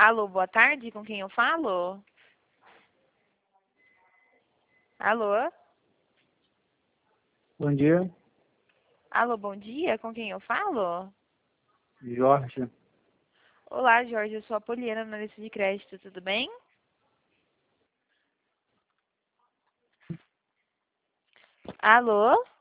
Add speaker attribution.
Speaker 1: Alô, boa tarde, com quem eu falo? Alô?
Speaker 2: Bom dia,
Speaker 1: Alô, bom dia, com quem eu falo?
Speaker 2: Jorge.
Speaker 1: Olá, Jorge, eu sou a Poliana, analista de crédito, tudo bem? Alô?